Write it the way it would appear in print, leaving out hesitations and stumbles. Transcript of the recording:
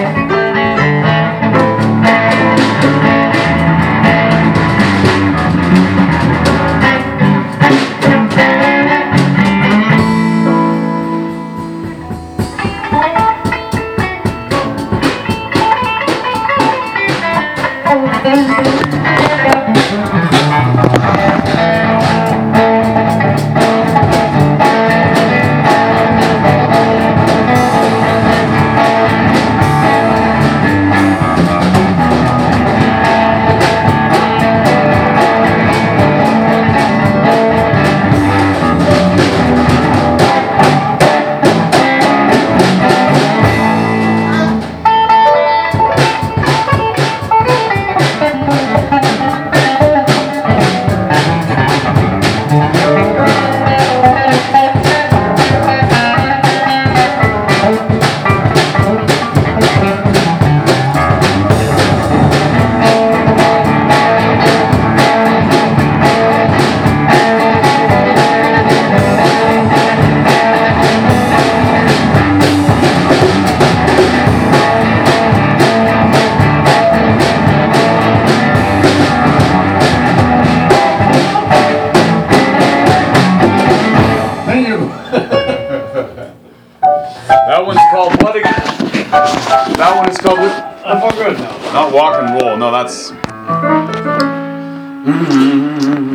That one's called what again? That one is called what? I'm all good now. Not walk and roll. No, that's.